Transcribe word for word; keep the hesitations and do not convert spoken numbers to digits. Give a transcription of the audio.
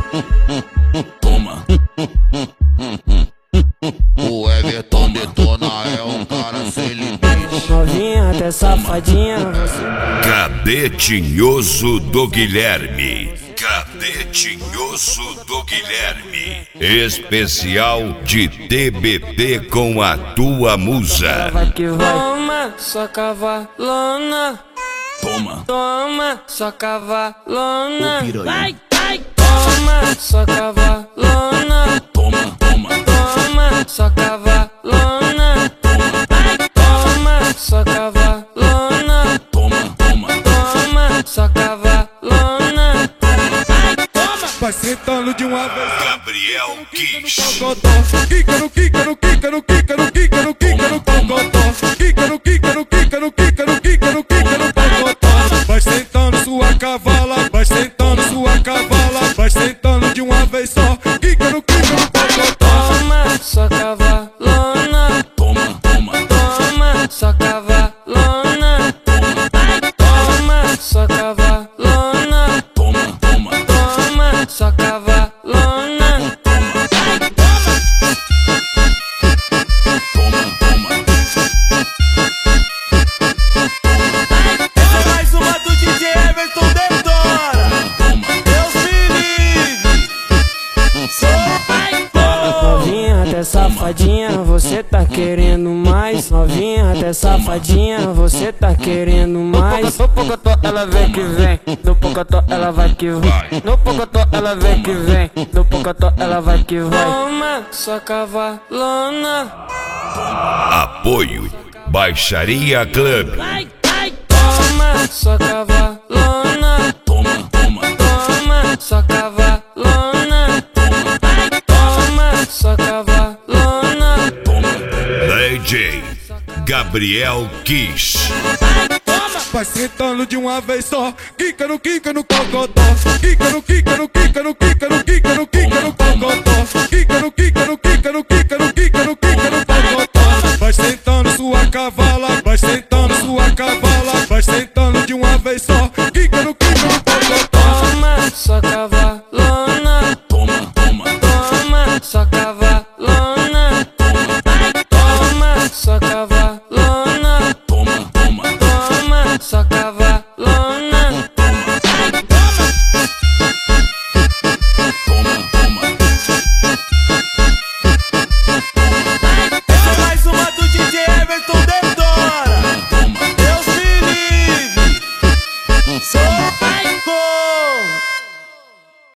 Toma. O Everton detona é um cara sem limite. Novinha até safadinha. Cadê Tinhoso do Guilherme? Cadê Tinhoso do Guilherme? Especial de T B T com a tua musa. Vai que vai. Toma, sua cavalona. Toma. Toma, sua cavalona. Vai, vai. Toma, sua cavalona. Toma, toma. Toma, sua cavalona. Toma, Toma, sua cavalona. toma, toma. Toma, sua cavalona. Vai sentando de uma vez. Gabriel Kiss. Cocotó, quica no quica no quica no quica no quica no quica no cocotó, quica no quica no quica no quica no quica no quica no cocotó. Vai sentando sua cavala, vai sentando sua cavala, vai sentando de uma vez só. Quica no quica no cocotó. Toma, sua cavalona. Toma, toma. Toma, sua cavalona. Toma, sua cavalona. Toma, toma. Toma, sua cavalona. Toma, toma. Essa é mais uma do D J Everton Detona. Deus me livre. Sou Novinha até safadinha, você tá querendo mais. Novinha até safadinha, você tá querendo mais. No pocotó ela vem que vem, no pocotó ela vai que vai. No pocotó ela vem que vem, no pocotó ela vai que vai. Toma, sua cavalona. Apoio Baixaria Club. Toma, sua cavalona. Toma, toma. Toma, sua cavalona. Toma, sua cavalona. D J Gabriel Kiss. Vai sentando de uma vez só. Quica no quica no cocotó, quica no quica no quica